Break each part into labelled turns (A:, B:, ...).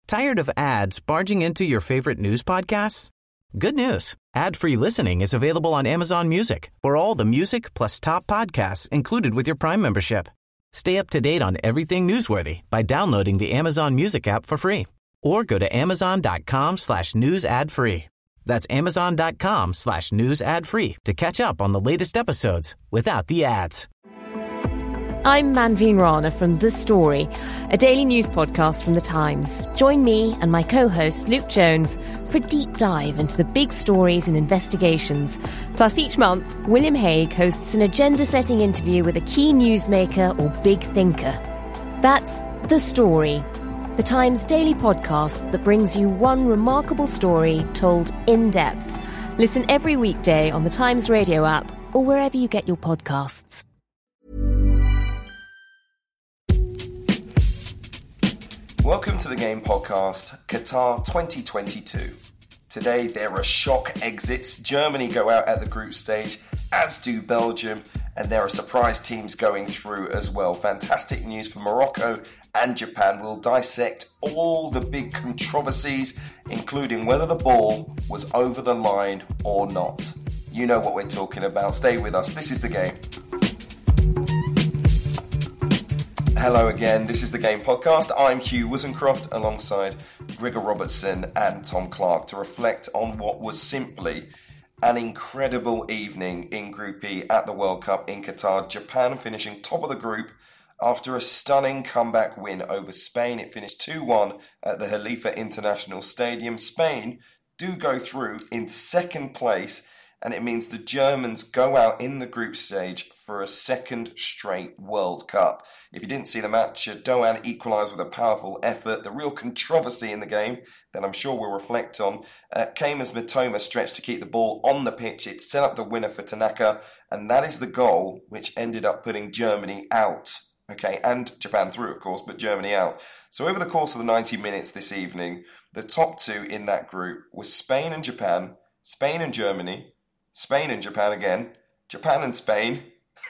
A: Tired of ads barging into your favorite news podcasts? Good news. Ad-free listening is available on Amazon Music for all the music plus top podcasts included with your Prime membership. Stay up to date on everything newsworthy by downloading the Amazon Music app for free or go to amazon.com/news ad free. That's amazon.com/news ad free to catch up on the latest episodes without the ads.
B: I'm Manveen Rana from The Story, a daily news podcast from The Times. Join me and my co-host Luke Jones for a deep dive into the big stories and investigations. Plus, each month, William Hague hosts an agenda-setting interview with a key newsmaker or big thinker. That's The Story, The Times daily podcast that brings you one remarkable story told in depth. Listen every weekday on The Times radio app or wherever you get your podcasts.
C: Welcome to the Game Podcast, Qatar 2022. Today there are shock exits. Germany go out at the group stage, as do Belgium, and there are surprise teams going through as well. Fantastic news for Morocco and Japan. We'll dissect all the big controversies, including whether the ball was over the line or not. You know what we're talking about. Stay with us. This is The Game. Hello again, this is The Game Podcast. I'm Hugh Woozencroft alongside Gregor Robertson and Tom Clark to reflect on what was simply an incredible evening in Group E at the World Cup in Qatar. Japan finishing top of the group after a stunning comeback win over Spain. It finished 2-1 at the Khalifa International Stadium. Spain do go through in second place, and it means the Germans go out in the group stage for a second straight World Cup. If you didn't see the match, Doan equalised with a powerful effort. The real controversy in the game that I'm sure we'll reflect on came as Mitoma stretched to keep the ball on the pitch. It set up the winner for Tanaka, and that is the goal which ended up putting Germany out. Okay, and Japan through, of course, but Germany out. So over the course of the 90 minutes this evening, the top two in that group were Spain and Japan, Spain and Germany, Spain and Japan again, Japan and Spain,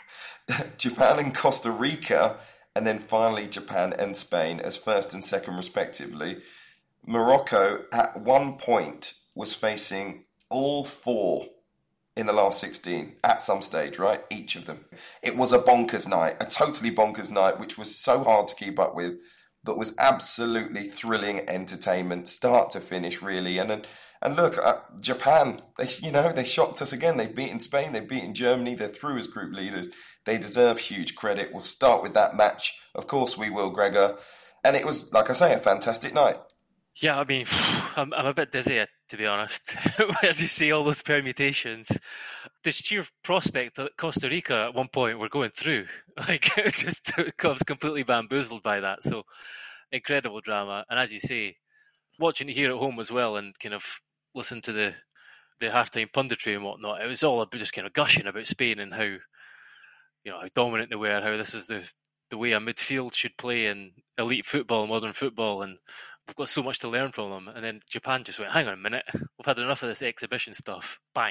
C: Japan and Costa Rica, and then finally Japan and Spain as first and second respectively. Morocco at one point was facing all four in the last 16 at some stage, right? Each of them. It was a bonkers night, a totally bonkers night, which was so hard to keep up with, but was absolutely thrilling entertainment, start to finish, really. And look, Japan, they shocked us again. They've beaten Spain, they've beaten Germany, they're through as group leaders. They deserve huge credit. We'll start with that match. Of course we will, Gregor. And it was, like I say, a fantastic night.
D: Yeah, I mean, I'm a bit dizzy, to be honest. As you see all those permutations, the sheer prospect that Costa Rica at one point were going through, I was completely bamboozled by that. So, incredible drama. And as you say, watching it here at home as well and kind of listen to the halftime punditry and whatnot, it was all about just kind of gushing about Spain and how dominant they were, how this is the way a midfield should play in elite football, modern football, and we've got so much to learn from them. And then Japan just went, hang on a minute, we've had enough of this exhibition stuff. Bang.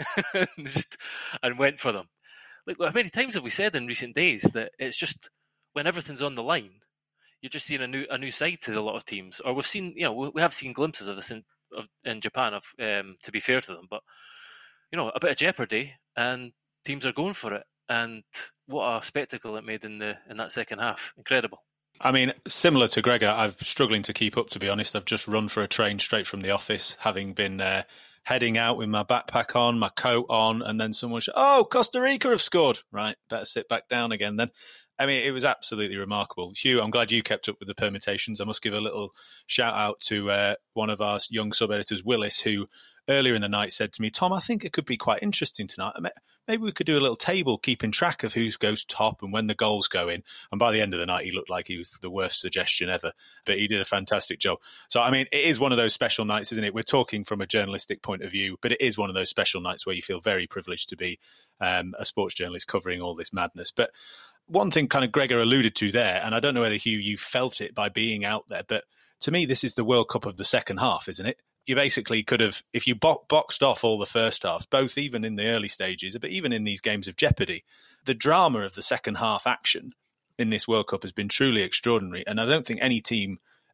D: and went for them. Like, how many times have we said in recent days that it's just when everything's on the line, you're just seeing a new side to a lot of teams. Or we've seen, we have seen glimpses of this in Japan, to be fair to them. But, a bit of jeopardy and teams are going for it. And what a spectacle it made in that second half. Incredible.
E: I mean, similar to Gregor, I'm struggling to keep up, to be honest. I've just run for a train straight from the office, having been heading out with my backpack on, my coat on, and then someone said, "Oh, Costa Rica have scored." Right, better sit back down again then. I mean, it was absolutely remarkable. Hugh, I'm glad you kept up with the permutations. I must give a little shout out to one of our young sub-editors, Willis, who earlier in the night said to me, "Tom, I think it could be quite interesting tonight. Maybe we could do a little table keeping track of who goes top and when the goals go in." And by the end of the night, he looked like he was the worst suggestion ever, but he did a fantastic job. So, I mean, it is one of those special nights, isn't it? We're talking from a journalistic point of view, but it is one of those special nights where you feel very privileged to be a sports journalist covering all this madness. But one thing kind of Gregor alluded to there, and I don't know whether, Hugh, you felt it by being out there, but to me, this is the World Cup of the second half, isn't it? You basically could have, if you boxed off all the first halves, both even in the early stages, but even in these games of jeopardy, the drama of the second half action in this World Cup has been truly extraordinary. And I don't think any team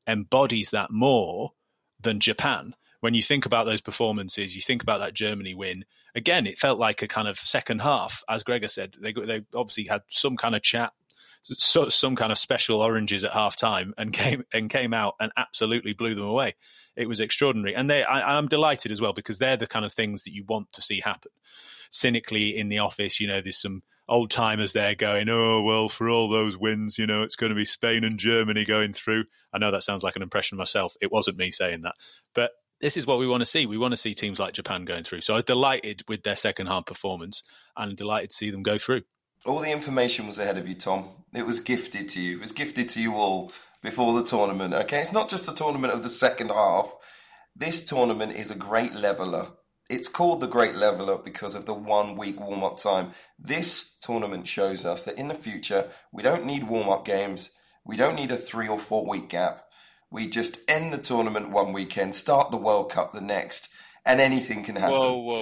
E: embodies that more than Japan. When you think about those performances, you think about that Germany win, again, it felt like a kind of second half. As Gregor said, they obviously had some kind of chat, some kind of special oranges at half time, and came out and absolutely blew them away. It was extraordinary. And I'm delighted as well, because they're the kind of things that you want to see happen. Cynically in the office, there's some old timers there going, oh, well, for all those wins, it's going to be Spain and Germany going through. I know that sounds like an impression of myself. It wasn't me saying that. But this is what we want to see. We want to see teams like Japan going through. So I was delighted with their second half performance and delighted to see them go through.
C: All the information was ahead of you, Tom. It was gifted to you. It was gifted to you all before the tournament. Okay, it's not just a tournament of the second half. This tournament is a great leveller. It's called the Great Leveller because of the 1 week warm-up time. This tournament shows us that in the future, we don't need warm-up games. We don't need a 3 or 4 week gap. We just end the tournament one weekend, start the World Cup the next, and anything can happen.
D: Whoa.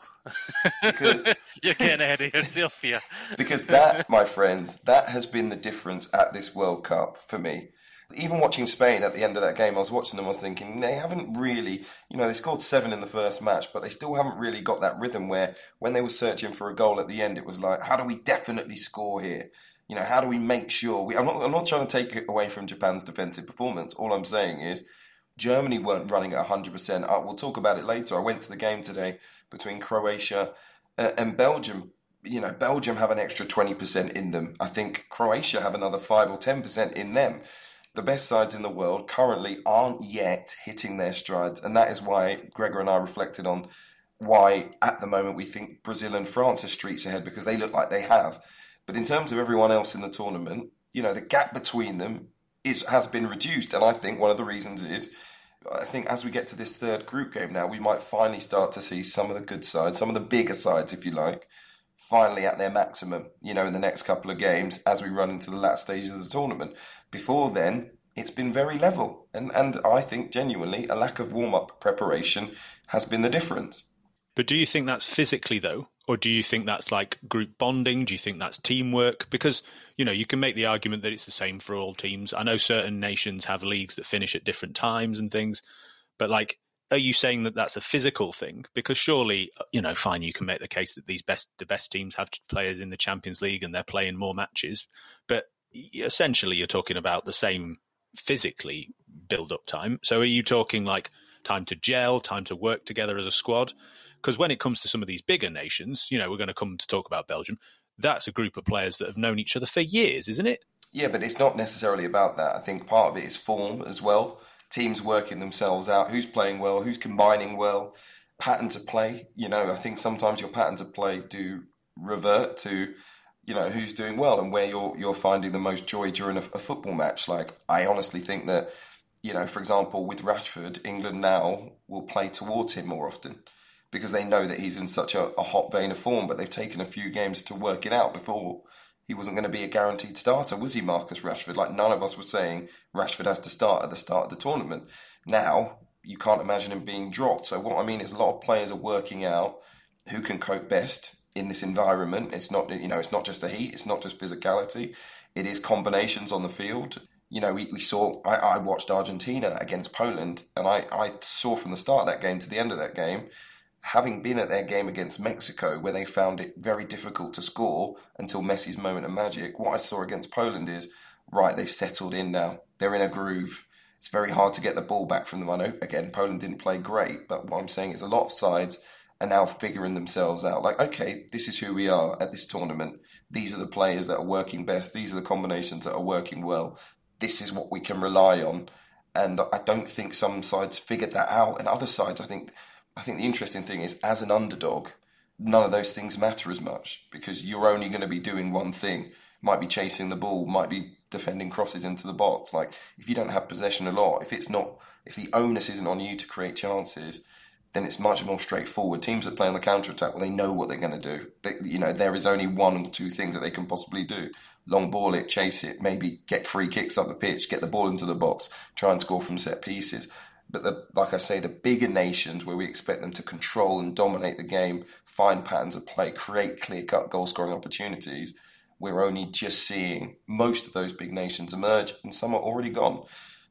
D: Because you're getting ahead of yourself here.
C: Because that, my friends, that has been the difference at this World Cup for me. Even watching Spain at the end of that game, I was watching them, I was thinking, they haven't really, they scored 7 in the first match, but they still haven't really got that rhythm where when they were searching for a goal at the end, it was like, how do we definitely score here? How do we make sure? I'm not trying to take it away from Japan's defensive performance. All I'm saying is Germany weren't running at 100%. We'll talk about it later. I went to the game today between Croatia and Belgium. Belgium have an extra 20% in them. I think Croatia have another 5 or 10% in them. The best sides in the world currently aren't yet hitting their strides. And that is why Gregor and I reflected on why at the moment we think Brazil and France are streets ahead, because they look like they have. But in terms of everyone else in the tournament, the gap between them has been reduced. And I think one of the reasons is, I think as we get to this third group game now, we might finally start to see some of the good sides, some of the bigger sides, if you like, finally at their maximum, in the next couple of games as we run into the last stages of the tournament. Before then, it's been very level. And I think genuinely a lack of warm-up preparation has been the difference.
E: But do you think that's physically, though? Or do you think that's like group bonding? Do you think that's teamwork? Because, you can make the argument that it's the same for all teams. I know certain nations have leagues that finish at different times and things. But, are you saying that that's a physical thing? Because surely, fine, you can make the case that the best teams have players in the Champions League and they're playing more matches. But essentially, you're talking about the same physically build-up time. So are you talking like time to gel, time to work together as a squad? Because when it comes to some of these bigger nations, we're going to come to talk about Belgium, that's a group of players that have known each other for years, isn't it?
C: Yeah, but it's not necessarily about that. I think part of it is form as well. Teams working themselves out, who's playing well, who's combining well, patterns of play. I think sometimes your patterns of play do revert to, who's doing well and where you're finding the most joy during a football match. Like, I honestly think that, for example, with Rashford, England now will play towards him more often, because they know that he's in such a hot vein of form, but they've taken a few games to work it out. Before, he wasn't going to be a guaranteed starter, was he, Marcus Rashford? Like, none of us were saying Rashford has to start at the start of the tournament. Now, you can't imagine him being dropped. So what I mean is a lot of players are working out who can cope best in this environment. It's not, it's not just the heat, it's not just physicality. It is combinations on the field. We saw, I watched Argentina against Poland, and I saw from the start of that game to the end of that game, having been at their game against Mexico, where they found it very difficult to score until Messi's moment of magic, what I saw against Poland is, right, they've settled in now. They're in a groove. It's very hard to get the ball back from them. I know, again, Poland didn't play great, but what I'm saying is a lot of sides are now figuring themselves out. Like, okay, this is who we are at this tournament. These are the players that are working best. These are the combinations that are working well. This is what we can rely on. And I don't think some sides figured that out. And other sides, I think the interesting thing is, as an underdog, none of those things matter as much, because you're only going to be doing one thing. Might be chasing the ball, might be defending crosses into the box. Like, if you don't have possession a lot, if the onus isn't on you to create chances, then it's much more straightforward. Teams that play on the counter-attack, well, they know what they're going to do. There is only one or two things that they can possibly do. Long ball it, chase it, maybe get free kicks up the pitch, get the ball into the box, try and score from set pieces. But like I say, the bigger nations where we expect them to control and dominate the game, find patterns of play, create clear-cut goal-scoring opportunities, we're only just seeing most of those big nations emerge, and some are already gone.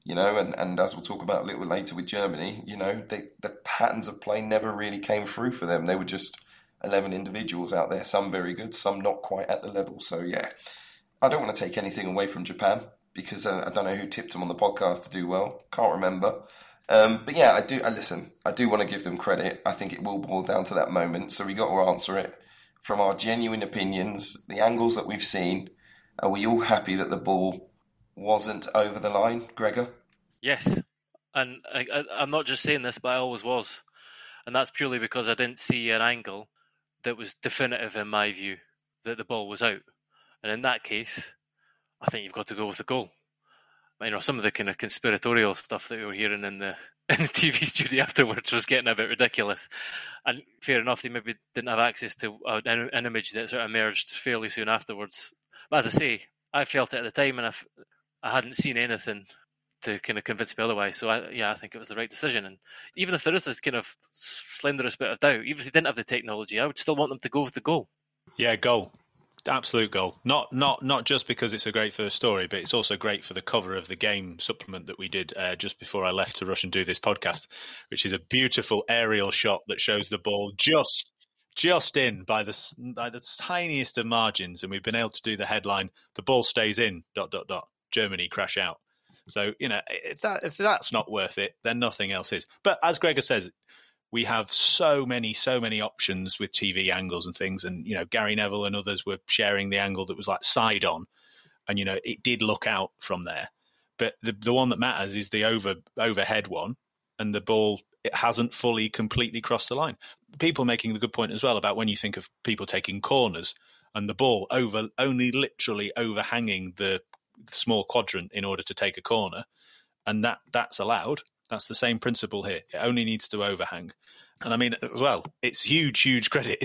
C: you know, and as we'll talk about a little bit later with Germany, you know, the patterns of play never really came through for them. They were just 11 individuals out there, some very good, some not quite at the level. So, yeah, I don't want to take anything away from Japan because I don't know who tipped them on the podcast to do well. Can't remember. But yeah, I do want to give them credit. I think it will boil down to that moment. So we got to answer it from our genuine opinions, the angles that we've seen. Are we all happy that the ball wasn't over the line, Gregor?
D: Yes. And I'm not just saying this, but I always was. And that's purely because I didn't see an angle that was definitive in my view that the ball was out. And in that case, I think you've got to go with the goal. You know, some of the kind of conspiratorial stuff that we were hearing in the TV studio afterwards was getting a bit ridiculous. And fair enough, they maybe didn't have access to an image that sort of emerged fairly soon afterwards. But as I say, I felt it at the time, and I hadn't seen anything to kind of convince me otherwise. So I think it was the right decision. And even if there is this kind of slenderest bit of doubt, even if they didn't have the technology, I would still want them to go with the goal.
E: Yeah, goal. Absolute goal. Not just because it's a great first story, but it's also great for the cover of the game supplement that we did just before I left to rush and do this podcast, which is a beautiful aerial shot that shows the ball just in by the tiniest of margins, and we've been able to do the headline, "The ball stays in, ... Germany crash out." So, you know, if that's not worth it, then nothing else is. But as Gregor says, we have so many options with TV angles and things. And, you know, Gary Neville and others were sharing the angle that was like side on. And, you know, it did look out from there. But the one that matters is the overhead one. And the ball, it hasn't completely crossed the line. People making the good point as well about when you think of people taking corners and the ball only literally overhanging the small quadrant in order to take a corner. And that's allowed. That's the same principle here. It only needs to overhang. And I mean, as well, it's huge credit.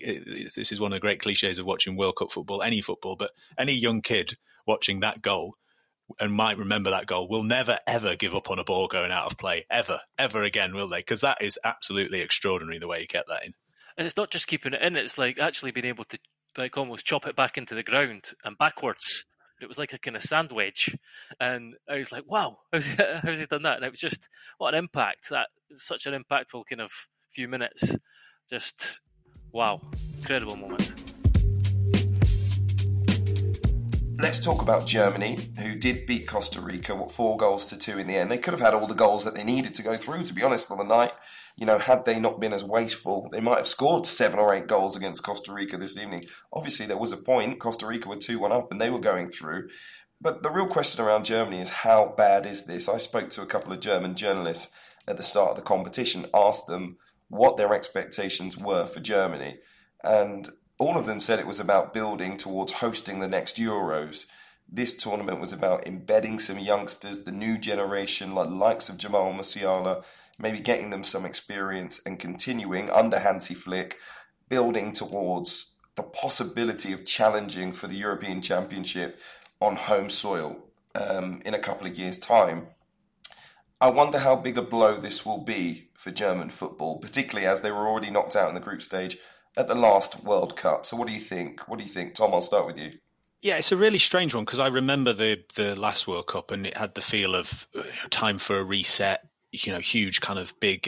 E: This is one of the great cliches of watching World Cup football, any football, but any young kid watching that goal and might remember that goal will never, ever give up on a ball going out of play. Ever again, will they? Because that is absolutely extraordinary the way you get that in.
D: And it's not just keeping it in, it's like actually being able to like almost chop it back into the ground and backwards. It was like a kind of sand wedge. And I was like, wow, how's he done that? And it was just, what an impact. That such an impactful kind of few minutes. Just, wow, incredible moment.
C: Let's talk about Germany, who did beat Costa Rica, 4-2 in the end. They could have had all the goals that they needed to go through, to be honest, on the night. You know, had they not been as wasteful, they might have scored 7 or 8 goals against Costa Rica this evening. Obviously, there was a point. Costa Rica were 2-1 up and they were going through. But the real question around Germany is, how bad is this? I spoke to a couple of German journalists at the start of the competition, asked them what their expectations were for Germany. And all of them said it was about building towards hosting the next Euros. This tournament was about embedding some youngsters, the new generation, like the likes of Jamal Musiala, maybe getting them some experience and continuing under Hansi Flick, building towards the possibility of challenging for the European Championship on home soil in a couple of years' time. I wonder how big a blow this will be for German football, particularly as they were already knocked out in the group stage at the last World Cup. So what do you think? Tom, I'll start with you.
E: Yeah, it's a really strange one because I remember the last World Cup and it had the feel of time for a reset, you know, huge kind of big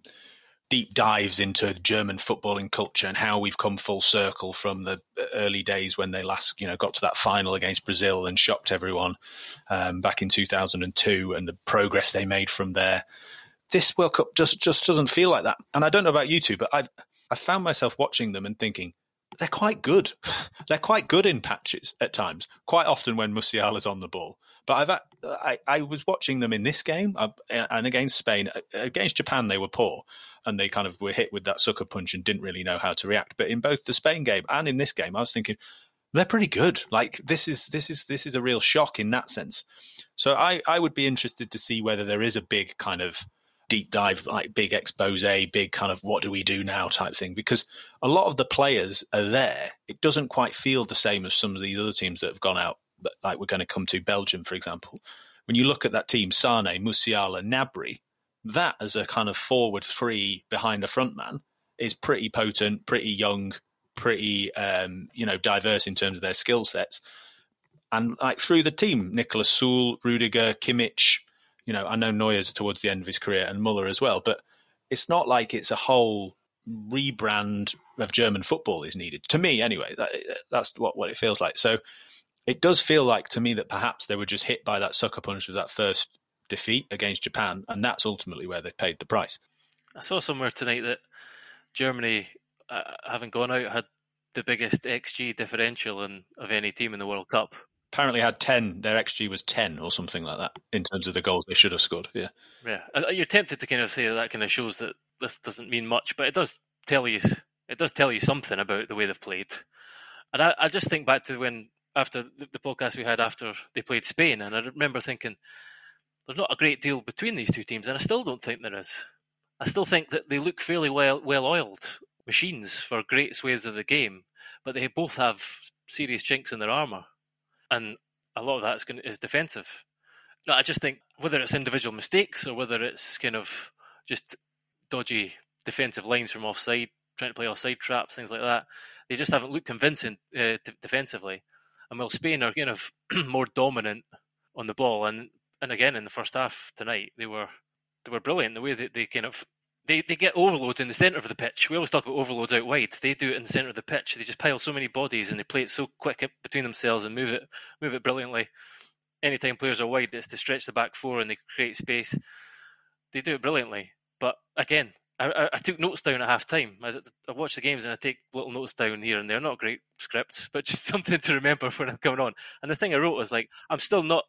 E: deep dives into German footballing culture and how we've come full circle from the early days when they last, you know, got to that final against Brazil and shocked everyone back in 2002 and the progress they made from there. This World Cup just doesn't feel like that. And I don't know about you two, but I found myself watching them and thinking, they're quite good. They're quite good in patches at times, quite often when Musiala's on the ball. But I was watching them in this game and against Spain. Against Japan, they were poor and they kind of were hit with that sucker punch and didn't really know how to react. But in both the Spain game and in this game, I was thinking, they're pretty good. Like this is a real shock in that sense. So I would be interested to see whether there is a big kind of deep dive, like big expose, big kind of what do we do now type thing, because a lot of the players are there. It doesn't quite feel the same as some of these other teams that have gone out, like we're going to come to Belgium, for example. When you look at that team, Sane, Musiala, Gnabry, that as a kind of forward three behind a front man is pretty potent, pretty young, pretty diverse in terms of their skill sets. And like through the team, Niklas Süle, Rudiger, Kimmich, You know, I know Neuer's towards the end of his career and Muller as well, but it's not like it's a whole rebrand of German football is needed. To me, anyway, that's what it feels like. So it does feel like to me that perhaps they were just hit by that sucker punch of that first defeat against Japan, and that's ultimately where they paid the price.
D: I saw somewhere tonight that Germany, having gone out, had the biggest XG differential of any team in the World Cup.
E: Apparently had 10. Their XG was 10 or something like that in terms of the goals they should have scored. Yeah.
D: You're tempted to kind of say that kind of shows that this doesn't mean much, but it does tell you something about the way they've played. And I just think back to when, after the podcast we had after they played Spain, and I remember thinking there's not a great deal between these two teams, and I still don't think there is. I still think that they look fairly well-oiled machines for great swathes of the game, but they both have serious chinks in their armour, and a lot of that is defensive. No, I just think whether it's individual mistakes or whether it's kind of just dodgy defensive lines from offside, trying to play offside traps, things like that, they just haven't looked convincing defensively. And while Spain are kind of more dominant on the ball, and again in the first half tonight, they were brilliant. The way that they kind of they get overloads in the centre of the pitch. We always talk about overloads out wide. They do it in the centre of the pitch. They just pile so many bodies and they play it so quick between themselves and move it brilliantly. Anytime players are wide, it's to stretch the back four and they create space. They do it brilliantly. But again, I took notes down at half time. I watch the games and I take little notes down here and there. Not great scripts, but just something to remember when I'm coming on. And the thing I wrote was like, I'm still not,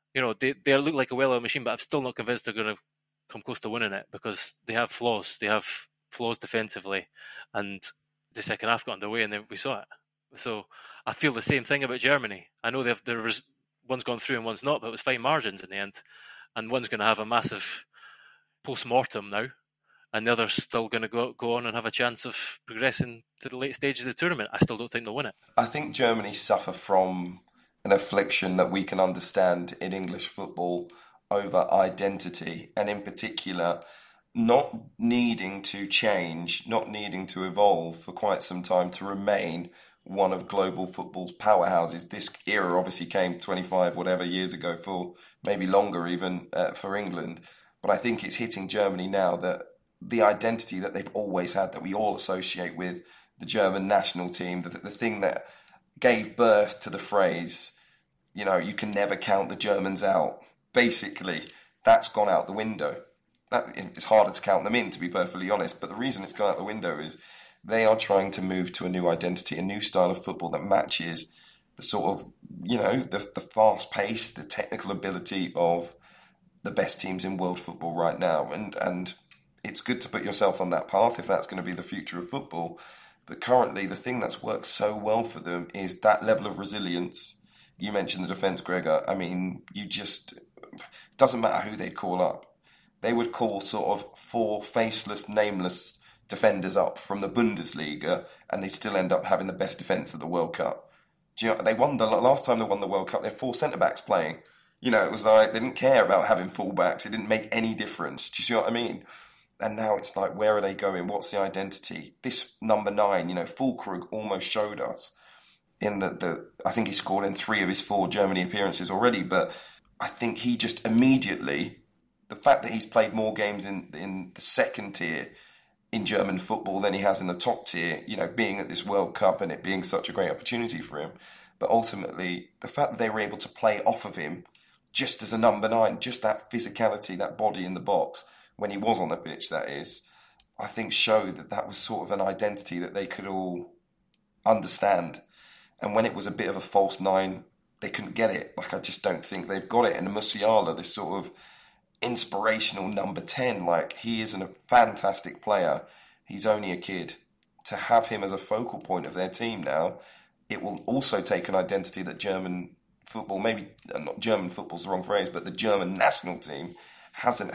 D: they look like a well-oiled machine, but I'm still not convinced they're going to come close to winning it because they have flaws. They have flaws defensively. And the second half got underway and then we saw it. So I feel the same thing about Germany. I know one's gone through and one's not, but it was fine margins in the end. And one's going to have a massive post-mortem now. And the other's still going to go on and have a chance of progressing to the late stages of the tournament. I still don't think they'll win it.
C: I think Germany suffer from an affliction that we can understand in English football over identity, and in particular, not needing to change, not needing to evolve for quite some time to remain one of global football's powerhouses. This era obviously came 25 whatever years ago, for maybe longer even for England. But I think it's hitting Germany now that the identity that they've always had, that we all associate with the German national team, the thing that gave birth to the phrase, you can never count the Germans out. Basically, that's gone out the window. It's harder to count them in, to be perfectly honest. But the reason it's gone out the window is they are trying to move to a new identity, a new style of football that matches the sort of, the fast pace, the technical ability of the best teams in world football right now. And it's good to put yourself on that path if that's going to be the future of football. But currently, the thing that's worked so well for them is that level of resilience. You mentioned the defence, Gregor. I mean, it doesn't matter who they'd call up. They would call sort of 4 faceless, nameless defenders up from the Bundesliga, and they'd still end up having the best defence of the World Cup. They won the last time they won the World Cup. They had 4 centre-backs playing. It was like they didn't care about having full-backs. It didn't make any difference. Do you see what I mean? And now it's like, where are they going? What's the identity? This number 9, Füllkrug almost showed us in I think he scored in 3 of his 4 Germany appearances already, but I think he just immediately, the fact that he's played more games in the second tier in German football than he has in the top tier, being at this World Cup and it being such a great opportunity for him. But ultimately, the fact that they were able to play off of him just as a number 9, just that physicality, that body in the box, when he was on the pitch, that is, I think showed that was sort of an identity that they could all understand. And when it was a bit of a false 9, they couldn't get it. I just don't think they've got it. And Musiala, this sort of inspirational number 10, he is a fantastic player. He's only a kid. To have him as a focal point of their team now, it will also take an identity that German football, maybe not German football's the wrong phrase, but the German national team hasn't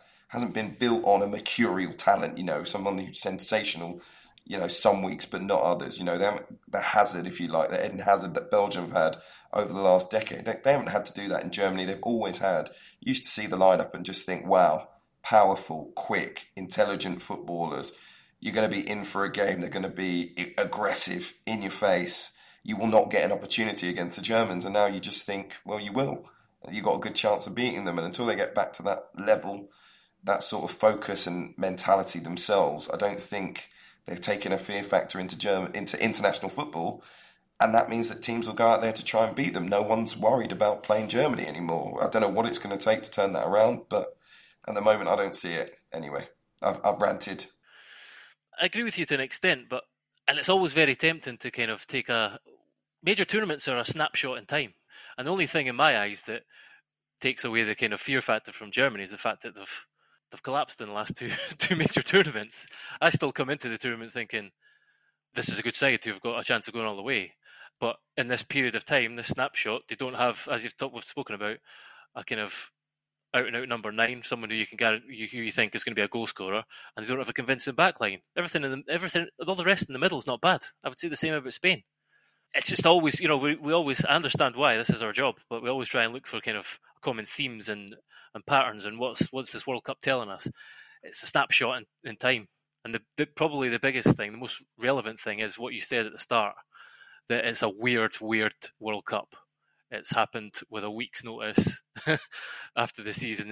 C: been built on a mercurial talent, someone who's sensational, some weeks but not others. The Hazard, if you like, the Eden Hazard that Belgium have had over the last decade. They haven't had to do that in Germany. They've always had. Used to see the lineup and just think, wow, powerful, quick, intelligent footballers. You're going to be in for a game. They're going to be aggressive, in your face. You will not get an opportunity against the Germans. And now you just think, well, you will. you've got a good chance of beating them. And until they get back to that level, that sort of focus and mentality themselves, I don't think they've taken a fear factor into international football. And that means that teams will go out there to try and beat them. No one's worried about playing Germany anymore. I don't know what it's going to take to turn that around, but at the moment I don't see it. Anyway, I've ranted.
D: I agree with you to an extent, and it's always very tempting to kind of take major tournaments are a snapshot in time. And the only thing in my eyes that takes away the kind of fear factor from Germany is the fact that they've collapsed in the last two major tournaments. I still come into the tournament thinking this is a good side who've got a chance of going all the way. But in this period of time, this snapshot, they don't have, as we've spoken about, a kind of out-and-out number 9, someone who you can who you think is going to be a goal scorer, and they don't have a convincing backline. Everything, all the rest in the middle is not bad. I would say the same about Spain. It's just always, we always understand why this is our job, but we always try and look for kind of common themes and patterns and what's this World Cup telling us. It's a snapshot in time, and probably the biggest thing, the most relevant thing, is what you said at the start. That it's a weird World Cup. It's happened with a week's notice after the season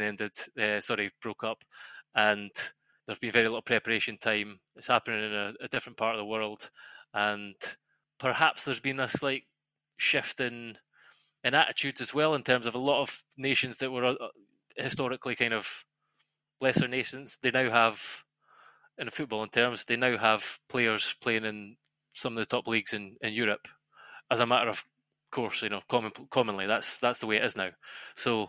D: broke up, and there's been very little preparation time. It's happening in a different part of the world, and perhaps there's been a slight shift in attitudes as well in terms of a lot of nations that were historically kind of lesser nations. They now have, in football in terms, they now have players playing in some of the top leagues in Europe, as a matter of course, commonly that's the way it is now. So,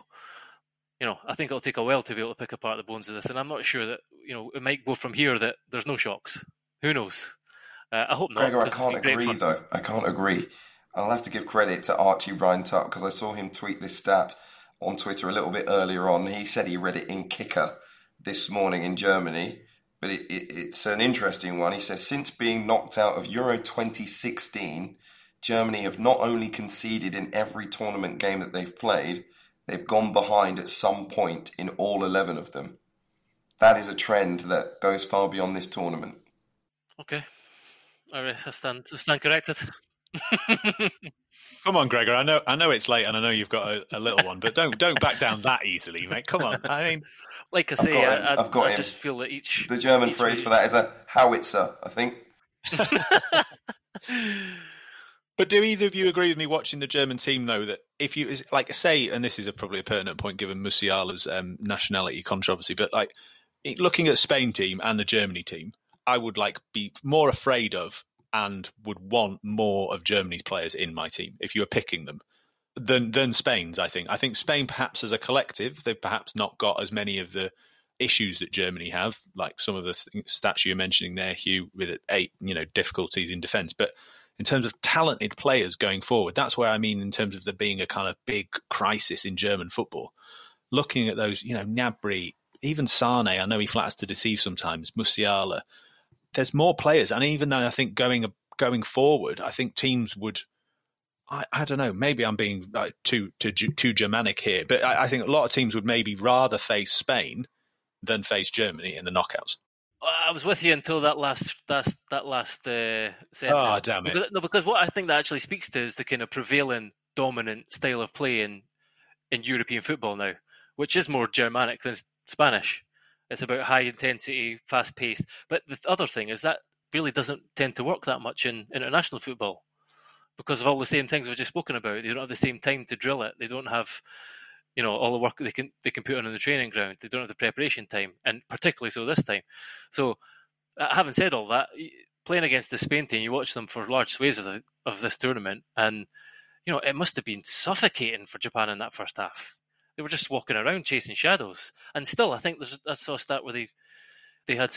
D: I think it'll take a while to be able to pick apart the bones of this, and I'm not sure that it might go from here that there's no shocks. Who knows? I hope not.
C: Gregor, I can't agree though. I can't agree. I'll have to give credit to Archie Rhinetuck because I saw him tweet this stat on Twitter a little bit earlier on. He said he read it in Kicker this morning in Germany. But it's an interesting one. He says, since being knocked out of Euro 2016, Germany have not only conceded in every tournament game that they've played, they've gone behind at some point in all 11 of them. That is a trend that goes far beyond this tournament.
D: Okay. All right, I stand corrected.
E: Come on, Gregor. I know it's late, and I know you've got a little one, but don't back down that easily, mate. Come on. I mean,
D: like I say, I just feel that
C: the German phrase for that is a howitzer, I think.
E: But do either of you agree with me watching the German team, though, that if you say, and this is probably a pertinent point given Musiala's nationality controversy, but looking at the Spain team and the Germany team, I would be more afraid of and would want more of Germany's players in my team if you were picking them than Spain's. I think Spain, perhaps as a collective, they've perhaps not got as many of the issues that Germany have, like some of the stats you're mentioning there, Hugh, with 8 difficulties in defence. But in terms of talented players going forward, that's where I mean in terms of there being a kind of big crisis in German football. Looking at those, Gnabry, even Sane, I know he flatters to deceive sometimes, Musiala. There's more players, and even though I think going forward, I think teams would. I don't know. Maybe I'm being too Germanic here, but I think a lot of teams would maybe rather face Spain than face Germany in the knockouts.
D: I was with you until that last sentence.
E: Oh, damn it!
D: Because what I think that actually speaks to is the kind of prevailing dominant style of play in European football now, which is more Germanic than Spanish. It's about high intensity, fast paced. But the other thing is that really doesn't tend to work that much in international football because of all the same things we've just spoken about. They don't have the same time to drill it. They don't have, all the work they can put on the training ground. They don't have the preparation time, and particularly so this time. So, having said all that, playing against the Spain team, you watch them for large swathes of this tournament, and it must have been suffocating for Japan in that first half. They were just walking around chasing shadows. And still, I think I saw a stat where they had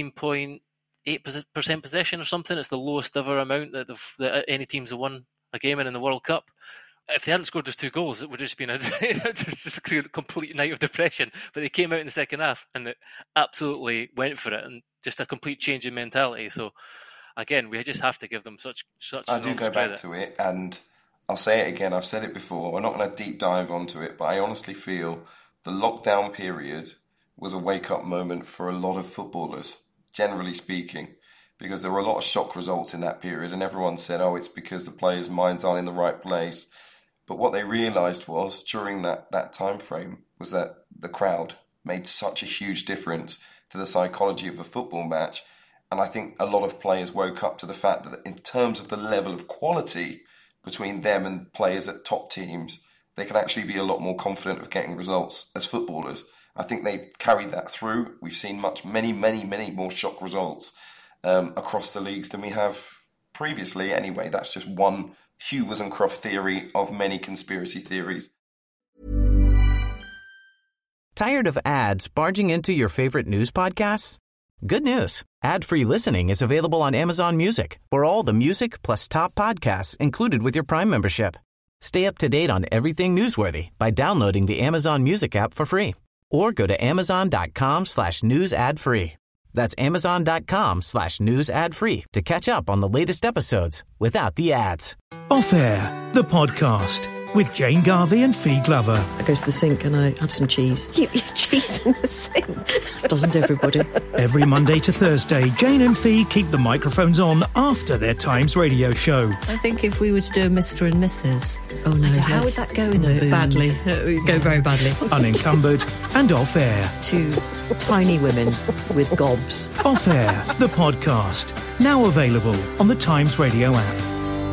D: 17.8% possession or something. It's the lowest ever amount that any teams have won a game in the World Cup. If they hadn't scored just 2 goals, it would have just been a complete night of depression. But they came out in the second half and it absolutely went for it, and just a complete change in mentality. So, again, we just have to give them such
C: I do go back to it, and I'll say it again, I've said it before, we're not going to deep dive onto it, but I honestly feel the lockdown period was a wake-up moment for a lot of footballers, generally speaking, because there were a lot of shock results in that period, and everyone said, it's because the players' minds aren't in the right place. But what they realised was during that time frame was that the crowd made such a huge difference to the psychology of a football match. And I think a lot of players woke up to the fact that in terms of the level of quality between them and players at top teams, they can actually be a lot more confident of getting results as footballers. I think they've carried that through. We've seen many more shock results across the leagues than we have previously. Anyway, that's just one Hugh Woozencroft theory of many conspiracy theories.
A: Tired of ads barging into your favorite news podcasts? Good news. Ad-free listening is available on Amazon Music for all the music plus top podcasts included with your Prime membership. Stay up to date on everything newsworthy by downloading the Amazon Music app for free or go to amazon.com/news ad free. That's amazon.com/news ad free to catch up on the latest episodes without the ads.
F: Off Air, the podcast with Jane Garvey and Fee Glover.
G: I go to the sink and I have some cheese.
B: You eat cheese in the sink.
G: Doesn't everybody?
F: Every Monday to Thursday, Jane and Fee keep the microphones on after their Times radio show.
H: I think if we were to do a Mr. and Mrs.
G: Oh no,
H: how would that go in the booth?
G: Badly. It would go very badly.
F: Unencumbered and Off Air.
G: Two tiny women with gobs.
F: Off Air, the podcast. Now available on the Times radio app.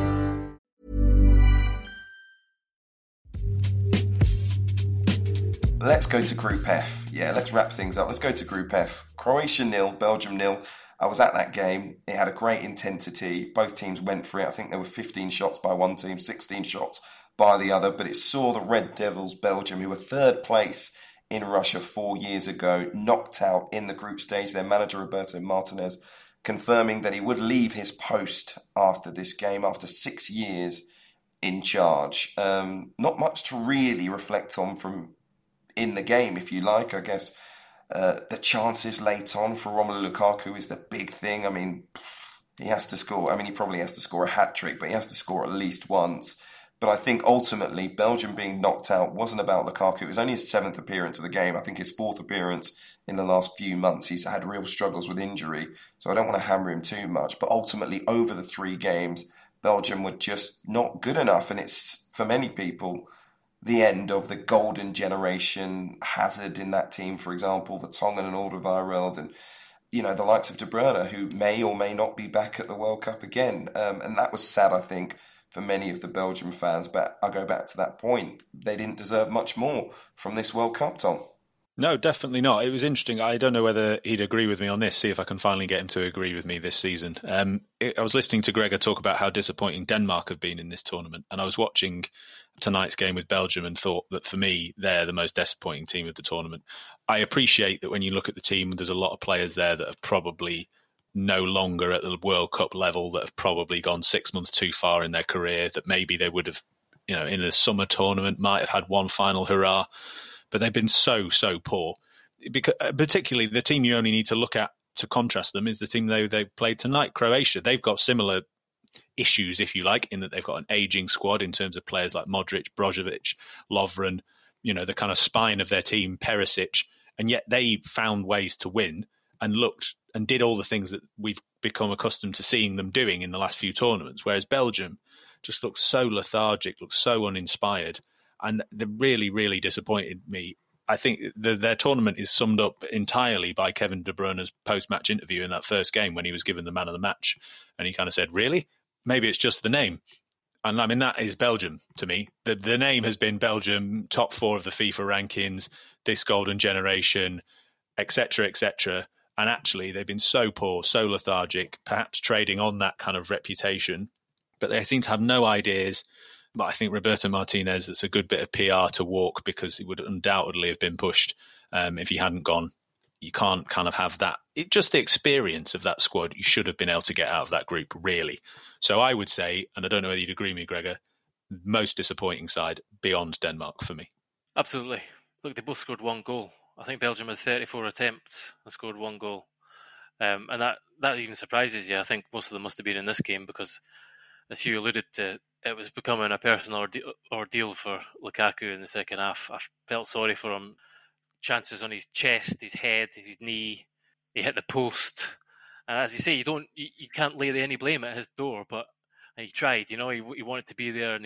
C: Let's go to Group F. Yeah, let's wrap things up. Let's go to Group F. Croatia 0, Belgium 0. I was at that game. It had a great intensity. Both teams went for it. I think there were 15 shots by one team, 16 shots by the other. But it saw the Red Devils, Belgium, who were third place in Russia 4 years ago, knocked out in the group stage. Their manager, Roberto Martinez, confirming that he would leave his post after this game, after 6 years in charge. Not much to really reflect on from in the game, if you like. I guess the chances late on for Romelu Lukaku is the big thing. I mean, he has to score. I mean, he probably has to score a hat-trick, but he has to score at least once. But I think ultimately, Belgium being knocked out wasn't about Lukaku. It was only his 7th appearance of the game. I think his 4th appearance in the last few months. He's had real struggles with injury, so I don't want to hammer him too much. But ultimately, over the 3 games, Belgium were just not good enough. And it's, for many people, the end of the golden generation. Hazard in that team, for example, Vertonghen and Alderweireld, and the likes of De Bruyne, who may or may not be back at the World Cup again. And that was sad, I think, for many of the Belgian fans. But I'll go back to that point. They didn't deserve much more from this World Cup, Tom.
E: No, definitely not. It was interesting. I don't know whether he'd agree with me on this, see if I can finally get him to agree with me this season. I was listening to Gregor talk about how disappointing Denmark have been in this tournament, and I was watching tonight's game with Belgium and thought that for me, they're the most disappointing team of the tournament. I appreciate that when you look at the team, there's a lot of players there that have probably no longer at the World Cup level, that have probably gone 6 months too far in their career, that maybe they would have, in a summer tournament, might have had one final hurrah. But they've been so poor. Because, particularly the team you only need to look at to contrast them is the team they played tonight, Croatia. They've got similar issues, if you like, in that they've got an ageing squad in terms of players like Modric, Brozovic, Lovren, the kind of spine of their team, Perisic, and yet they found ways to win and looked and did all the things that we've become accustomed to seeing them doing in the last few tournaments, whereas Belgium just looks so lethargic, looks so uninspired. And they really, really disappointed me. I think their tournament is summed up entirely by Kevin De Bruyne's post-match interview in that first game when he was given the man of the match. And he kind of said, really? Maybe it's just the name. And I mean, that is Belgium to me. The name has been Belgium, top 4 of the FIFA rankings, this golden generation, etc., etc. And actually, they've been so poor, so lethargic, perhaps trading on that kind of reputation. But they seem to have no ideas. But I think Roberto Martinez, that's a good bit of PR to walk, because he would undoubtedly have been pushed if he hadn't gone. You can't kind of have that. Just the experience of that squad, you should have been able to get out of that group, really. So I would say, and I don't know whether you'd agree with me, Gregor, most disappointing side beyond Denmark for me.
D: Absolutely. Look, they both scored 1 goal. I think Belgium had 34 attempts and scored 1 goal. And that even surprises you. I think most of them must have been in this game because, as Hugh alluded to, it was becoming a personal ordeal for Lukaku in the second half. I felt sorry for him. Chances on his chest, his head, his knee. He hit the post. And as you say, you can't lay any blame at his door, but he tried. He wanted to be there and he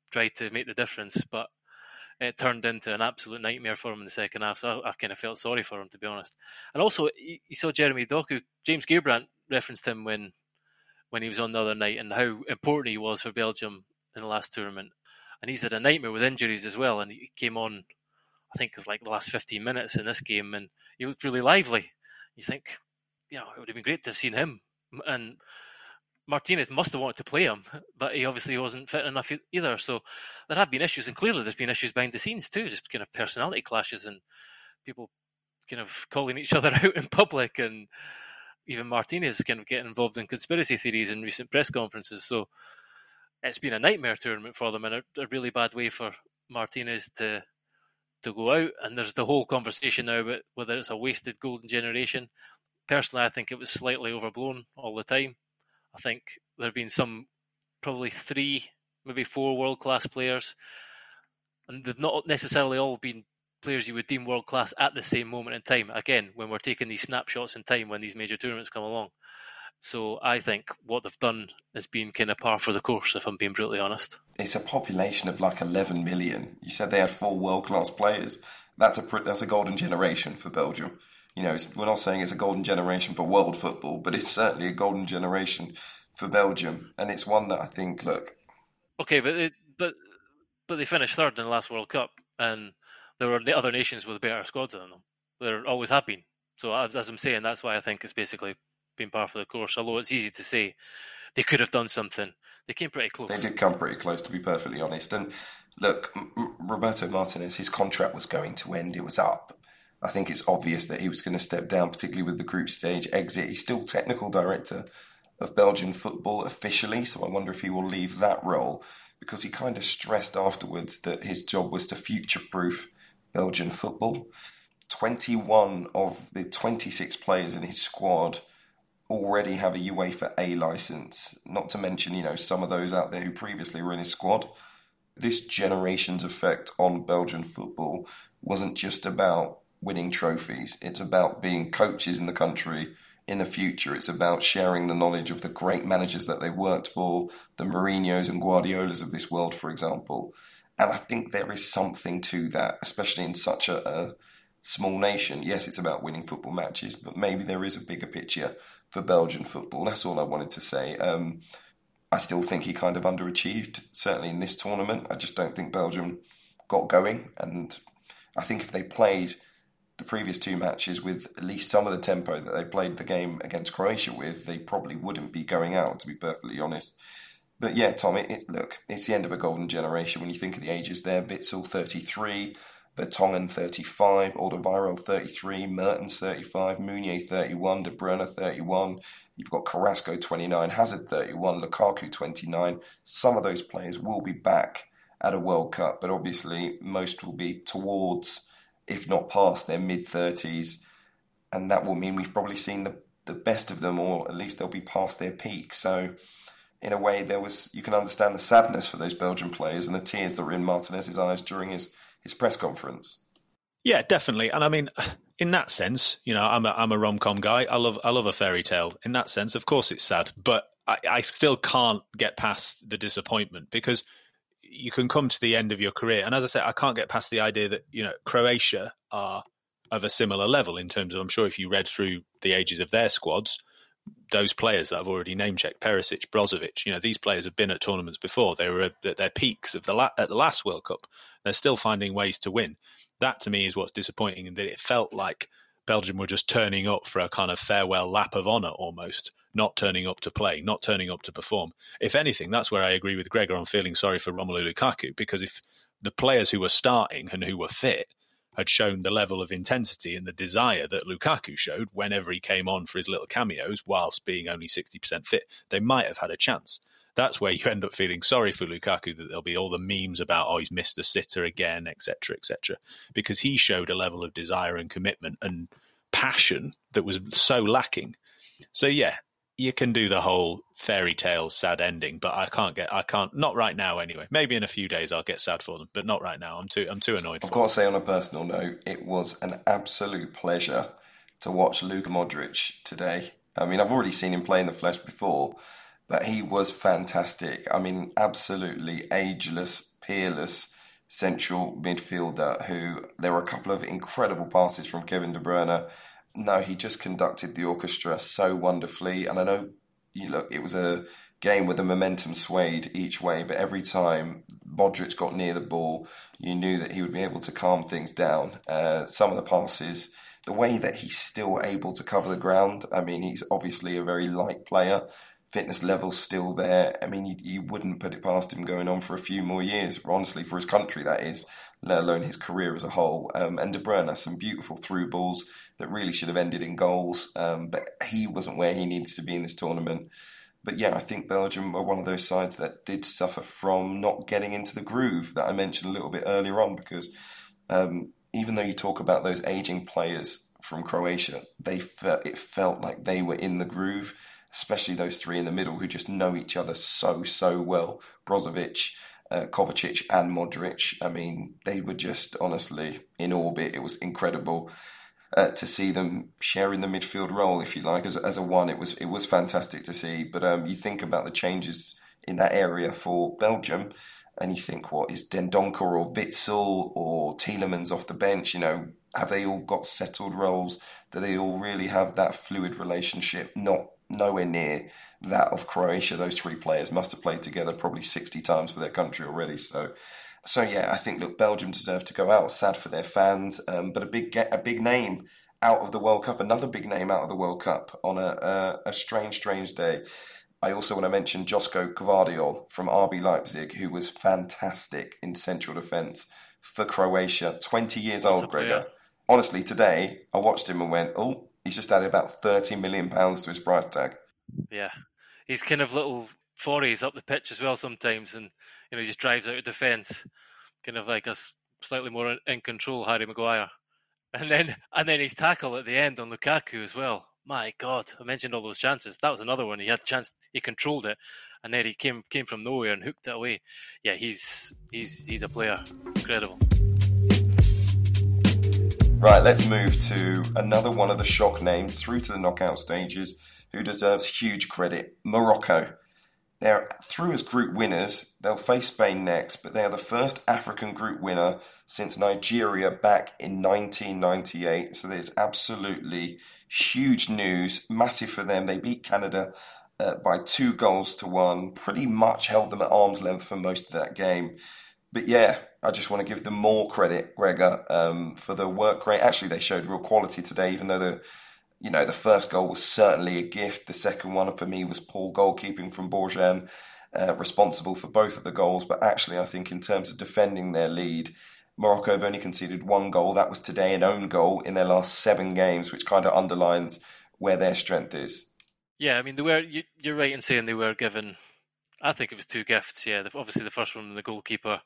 D: tried to make the difference, but it turned into an absolute nightmare for him in the second half. So I kind of felt sorry for him, to be honest. And also, you saw Jeremy Doku. James Gearbrandt referenced him when he was on the other night and how important he was for Belgium in the last tournament. And he's had a nightmare with injuries as well. And he came on, I think, it was like the last 15 minutes in this game, and he looked really lively. You think, it would have been great to have seen him. And Martinez must have wanted to play him, but he obviously wasn't fit enough either. So there have been issues, and clearly there's been issues behind the scenes too, just kind of personality clashes and people kind of calling each other out in public, and even Martinez kind of getting involved in conspiracy theories in recent press conferences. So it's been a nightmare tournament for them, and a really bad way for Martinez to go out. And there's the whole conversation now about whether it's a wasted golden generation. Personally, I think it was slightly overblown all the time. I think there have been probably 3, maybe 4 world-class players, and they've not necessarily all been players you would deem world-class at the same moment in time. Again, when we're taking these snapshots in time when these major tournaments come along. So I think what they've done has been kind of par for the course, if I'm being brutally honest.
C: It's a population of like 11 million. You said they had 4 world-class players. That's a golden generation for Belgium. We're not saying it's a golden generation for world football, but it's certainly a golden generation for Belgium, and it's one that I think, look.
D: Okay, but they finished third in the last World Cup, and there were other nations with better squads than them. There always have been. So as I'm saying, that's why I think it's basically been par for the course. Although it's easy to say they could have done something, they came pretty close.
C: They did come pretty close, to be perfectly honest. And look, Roberto Martinez, his contract was going to end. It was up. I think it's obvious that he was going to step down, particularly with the group stage exit. He's still technical director of Belgian football officially, so I wonder if he will leave that role, because he kind of stressed afterwards that his job was to future-proof Belgian football. 21 of the 26 players in his squad already have a UEFA A licence, not to mention, some of those out there who previously were in his squad. This generation's effect on Belgian football wasn't just about winning trophies. It's about being coaches in the country in the future. It's about sharing the knowledge of the great managers that they've worked for, the Mourinhos and Guardiolas of this world, for example. And I think there is something to that, especially in such a small nation. Yes, it's about winning football matches, but maybe there is a bigger picture for Belgian football. That's all I wanted to say. I still think he kind of underachieved, certainly in this tournament. I just don't think Belgium got going. And I think if they played the previous 2 matches with at least some of the tempo that they played the game against Croatia with, they probably wouldn't be going out, to be perfectly honest. But yeah, Tom, look, it's the end of a golden generation when you think of the ages there. Witsel, 33, Vertonghen, 35, Alderweireld, 33, Mertens, 35, Meunier, 31, De Bruyne, 31. You've got Carrasco, 29, Hazard, 31, Lukaku, 29. Some of those players will be back at a World Cup, but obviously most will be towards, if not past, their mid-30s. And that will mean we've probably seen the best of them, or at least they'll be past their peak. So in a way, you can understand the sadness for those Belgian players and the tears that were in Martinez's eyes during his press conference.
E: Yeah, definitely. And I mean, in that sense, I'm a rom-com guy. I love a fairy tale. In that sense, of course it's sad, but I still can't get past the disappointment, because you can come to the end of your career. And as I said, I can't get past the idea that, Croatia are of a similar level in terms of, I'm sure if you read through the ages of their squads, those players that I've already name-checked, Perisic, Brozovic, these players have been at tournaments before. They were at their peaks at the last World Cup. They're still finding ways to win. That, to me, is what's disappointing, and that it felt like Belgium were just turning up for a kind of farewell lap of honour almost, not turning up to play, not turning up to perform. If anything, that's where I agree with Gregor on feeling sorry for Romelu Lukaku, because if the players who were starting and who were fit had shown the level of intensity and the desire that Lukaku showed whenever he came on for his little cameos whilst being only 60% fit, they might have had a chance. That's where you end up feeling sorry for Lukaku, that there'll be all the memes about, he's missed a sitter again, etc., because he showed a level of desire and commitment and passion that was so lacking. So yeah, you can do the whole fairy tale sad ending, but I can't, not right now anyway. Maybe in a few days I'll get sad for them, but not right now. I'm too annoyed.
C: I've got to say, on a personal note, it was an absolute pleasure to watch Luka Modric today. I mean, I've already seen him play in the flesh before, but he was fantastic. I mean, absolutely ageless peerless central midfielder who there were a couple of incredible passes from Kevin De Bruyne. No, he just conducted the orchestra so wonderfully. And I know, it was a game where the momentum swayed each way, but every time Modric got near the ball, you knew that he would be able to calm things down. Some of the passes, the way that he's still able to cover the ground, I mean, he's obviously a very light player. Fitness level's still there. I mean, you wouldn't put it past him going on for a few more years, honestly, for his country, that is, let alone his career as a whole. And De Bruyne, some beautiful through balls that really should have ended in goals, but he wasn't where he needed to be in this tournament. But yeah, I think Belgium were one of those sides that did suffer from not getting into the groove that I mentioned a little bit earlier on, because even though you talk about those ageing players from Croatia, it felt like they were in the groove, especially those three in the middle who just know each other so well. Brozovic, Kovacic and Modric. I mean, they were just honestly in orbit. It was incredible to see them sharing the midfield role, if you like, as a one. It was fantastic to see. But you think about the changes in that area for Belgium, and you think, what is Dendoncker or Witsel or Tielemans off the bench? Have they all got settled roles? Do they all really have that fluid relationship? Nowhere near that of Croatia. Those three players must have played together probably 60 times for their country already. So yeah, I think, look, Belgium deserve to go out. Sad for their fans, but a big name out of the World Cup. Another big name out of the World Cup on a strange day. I also want to mention Josko Gvardiol from RB Leipzig, who was fantastic in central defence for Croatia. 20 years old, Gregor. Honestly, today I watched him and went, oh, he's just added about £30 million to his price tag.
D: Yeah, he's kind of little forays up the pitch as well sometimes, and he just drives out of defence, kind of like a slightly more in control Harry Maguire, and then his tackle at the end on Lukaku as well. My God, I mentioned all those chances. That was another one. He had a chance, he controlled it, and then he came from nowhere and hooked it away. Yeah, he's a player, incredible.
C: Right, let's move to another one of the shock names through to the knockout stages who deserves huge credit, Morocco. They're through as group winners. They'll face Spain next, but they are the first African group winner since Nigeria back in 1998. So there's absolutely huge news, massive for them. They beat Canada by 2-1, pretty much held them at arm's length for most of that game. But yeah, I just want to give them more credit, Gregor, for the work rate. Actually, they showed real quality today, even though the first goal was certainly a gift. The second one for me was poor goalkeeping from Borjan, responsible for both of the goals. But actually, I think in terms of defending their lead, Morocco have only conceded one goal. That was today, an own goal in their last 7 games, which kind of underlines where their strength is.
D: Yeah, I mean, you're right in saying they were given, I think it was 2 gifts. Yeah, obviously the first one, the goalkeeper.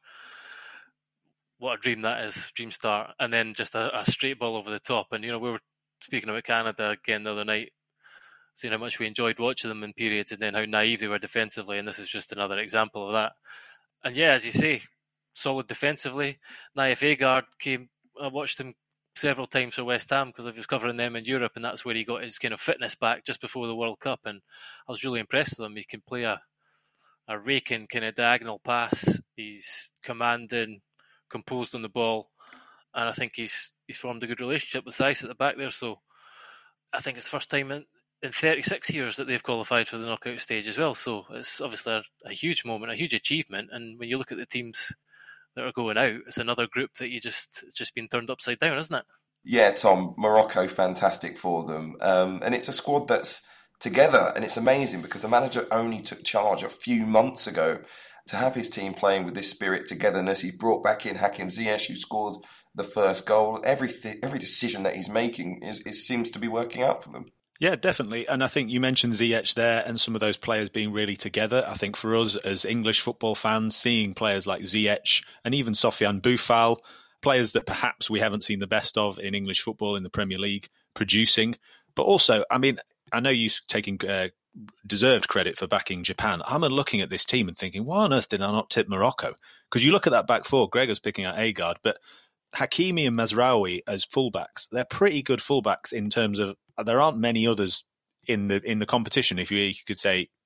D: What a dream that is, dream start. And then just a straight ball over the top. And, we were speaking about Canada again the other night, seeing how much we enjoyed watching them in periods and then how naive they were defensively. And this is just another example of that. And yeah, as you say, solid defensively. Naif Agard I watched him several times for West Ham because I was covering them in Europe, and that's where he got his kind of fitness back just before the World Cup. And I was really impressed with him. He can play a raking kind of diagonal pass. He's commanding, composed on the ball, and I think he's formed a good relationship with Saiss at the back there. So I think it's the first time in 36 years that they've qualified for the knockout stage as well. So it's obviously a huge moment, a huge achievement. And when you look at the teams that are going out, it's another group that it's just been turned upside down, isn't it?
C: Yeah, Tom, Morocco, fantastic for them. And it's a squad that's together, and it's amazing because the manager only took charge a few months ago. To have his team playing with this spirit, togetherness, he brought back in Hakim Ziyech, who scored the first goal. Every decision that he's making seems to be working out for them.
E: Yeah, definitely. And I think you mentioned Ziyech there and some of those players being really together. I think for us as English football fans, seeing players like Ziyech and even Sofiane Boufal, players that perhaps we haven't seen the best of in English football in the Premier League, producing. But also, I mean, I know you're taking deserved credit for backing Japan. I'm looking at this team and thinking, why on earth did I not tip Morocco? Because you look at that back four, Gregor's picking out Agard, but Hakimi and Mazraoui as fullbacks, they're pretty good fullbacks in terms of there aren't many others in the competition, if you could say,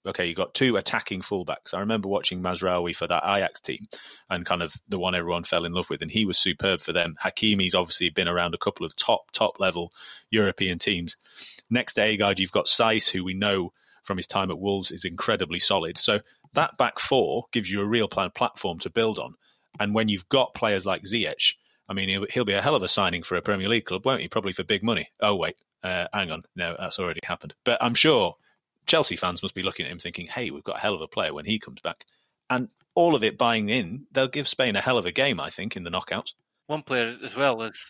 E: okay, you've got two attacking fullbacks. I remember watching Mazraoui for that Ajax team and kind of the one everyone fell in love with, and he was superb for them. Hakimi's obviously been around a couple of top level European teams. Next to Agard, you've got Saiss, who we know from his time at Wolves is incredibly solid. So that back four gives you a real platform to build on. And when you've got players like Ziyech, I mean, he'll be a hell of a signing for a Premier League club, won't he? Probably for big money. Oh, wait, hang on. No, that's already happened. But I'm sure Chelsea fans must be looking at him thinking, hey, we've got a hell of a player when he comes back. And all of it buying in, they'll give Spain a hell of a game, I think, in the knockouts.
D: One player as well is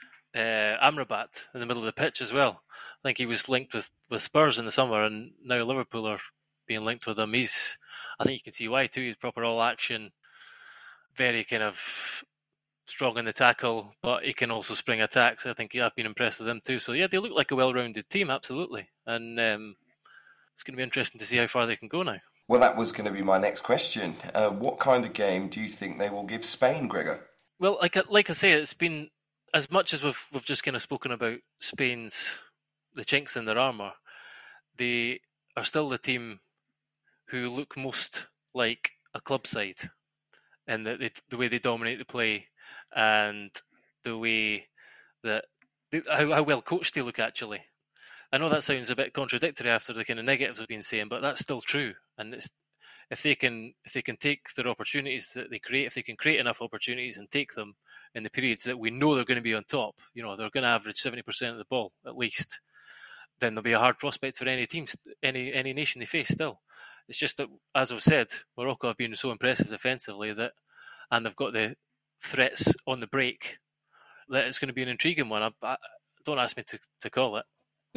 D: Amrabat in the middle of the pitch as well. I think he was linked with Spurs in the summer, and now Liverpool are being linked with him. I think you can see why too. He's proper all action, very kind of strong in the tackle, but he can also spring attacks. I think I've been impressed with him too. So yeah, they look like a well-rounded team, absolutely. And it's going to be interesting to see how far they can go now.
C: Well, that was going to be my next question. What kind of game do you think they will give Spain, Gregor?
D: Well, like I say, it's been, as much as we've just kind of spoken about Spain's, the chinks in their armour, they are still the team who look most like a club side, and the way they dominate the play and the way that how well coached they look. Actually, I know that sounds a bit contradictory after the kind of negatives I've been saying, but that's still true. And if they can take their opportunities that they create, if they can create enough opportunities and take them in the periods that we know they're going to be on top, they're going to average 70% of the ball at least, then there'll be a hard prospect for any teams, any nation they face still. It's just that, as I've said, Morocco have been so impressive defensively and they've got the threats on the break, that it's going to be an intriguing one. Don't ask me to call it.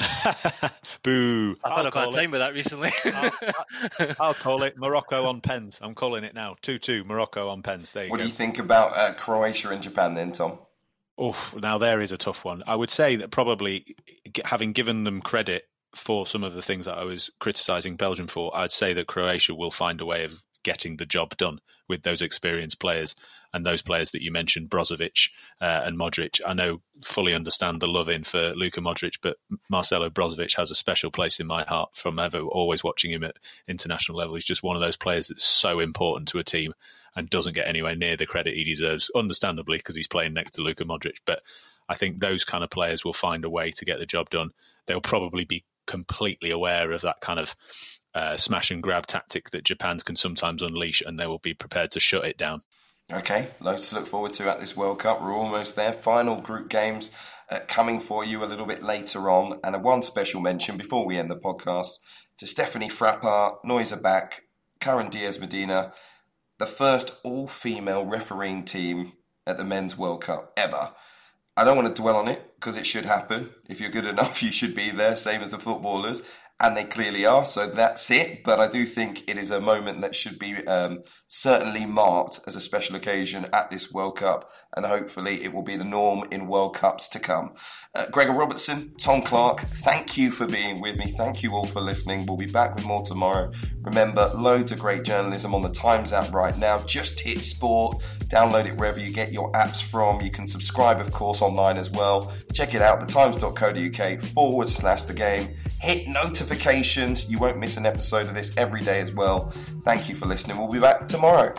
E: Boo.
D: I've had a bad time with that recently.
E: I'll call it Morocco on pens. I'm calling it now. 2-2 Morocco on pens. There you go.
C: What do you think about Croatia and Japan then, Tom?
E: Oh, now there is a tough one. I would say that probably, having given them credit for some of the things that I was criticising Belgium for, I'd say that Croatia will find a way of getting the job done with those experienced players and those players that you mentioned, Brozovic and Modric. I know, fully understand the love in for Luka Modric, but Marcelo Brozovic has a special place in my heart from ever always watching him at international level. He's just one of those players that's so important to a team and doesn't get anywhere near the credit he deserves, understandably, because he's playing next to Luka Modric. But I think those kind of players will find a way to get the job done. They'll probably be completely aware of that kind of smash and grab tactic that Japan can sometimes unleash, and they will be prepared to shut it down.
C: Okay, loads to look forward to at this World Cup. We're almost there. Final group games coming for you a little bit later on. And one special mention before we end the podcast to Stephanie Frappart, Noiser Back, Karen Diaz-Medina, the first all-female refereeing team at the Men's World Cup ever. I don't want to dwell on it because it should happen. If you're good enough, you should be there, same as the footballers. And they clearly are, so that's it. But I do think it is a moment that should be certainly marked as a special occasion at this World Cup. And hopefully it will be the norm in World Cups to come. Gregor Robertson, Tom Clark, thank you for being with me. Thank you all for listening. We'll be back with more tomorrow. Remember, loads of great journalism on the Times app right now. Just hit sport. Download it wherever you get your apps from. You can subscribe, of course, online as well. Check it out, thetimes.co.uk/the game. Hit notifications. You won't miss an episode of this every day as well. Thank you for listening. We'll be back tomorrow.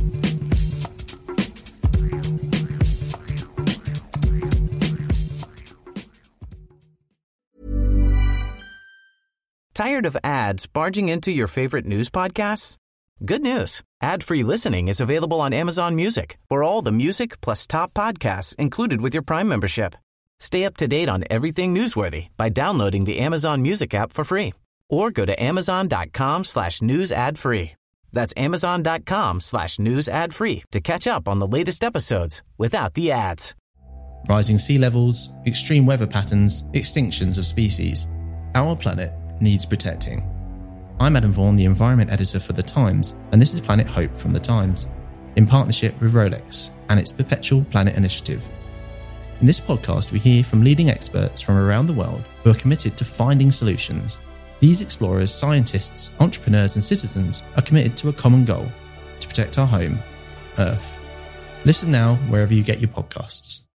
A: Tired of ads barging into your favorite news podcasts? Good news. Ad-free listening is available on Amazon Music for all the music plus top podcasts included with your Prime membership. Stay up to date on everything newsworthy by downloading the Amazon Music app for free or go to amazon.com/news ad free. That's amazon.com/news ad free to catch up on the latest episodes without the ads.
I: Rising sea levels, extreme weather patterns, extinctions of species. Our planet needs protecting. I'm Adam Vaughan, the Environment Editor for The Times, and this is Planet Hope from The Times, in partnership with Rolex and its Perpetual Planet Initiative. In this podcast, we hear from leading experts from around the world who are committed to finding solutions. These explorers, scientists, entrepreneurs and citizens are committed to a common goal: to protect our home, Earth. Listen now wherever you get your podcasts.